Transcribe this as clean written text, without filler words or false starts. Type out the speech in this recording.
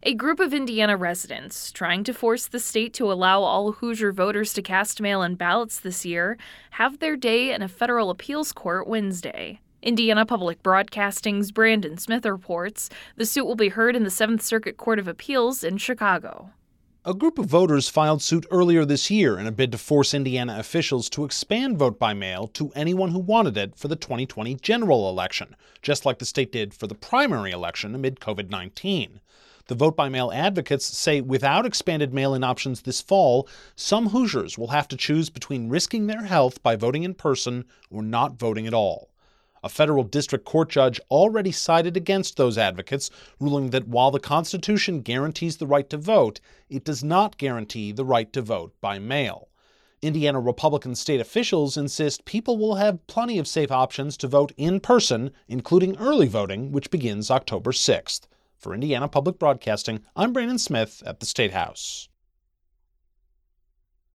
A group of Indiana residents trying to force the state to allow all Hoosier voters to cast mail-in ballots this year have their day in a federal appeals court Wednesday. Indiana Public Broadcasting's Brandon Smith reports the suit will be heard in the Seventh Circuit Court of Appeals in Chicago. A group of voters filed suit earlier this year in a bid to force Indiana officials to expand vote by mail to anyone who wanted it for the 2020 general election, just like the state did for the primary election amid COVID-19. The vote-by-mail advocates say without expanded mail-in options this fall, some Hoosiers will have to choose between risking their health by voting in person or not voting at all. A federal district court judge already sided against those advocates, ruling that while the Constitution guarantees the right to vote, it does not guarantee the right to vote by mail. Indiana Republican state officials insist people will have plenty of safe options to vote in person, including early voting, which begins October 6th. For Indiana Public Broadcasting, I'm Brandon Smith at the State House.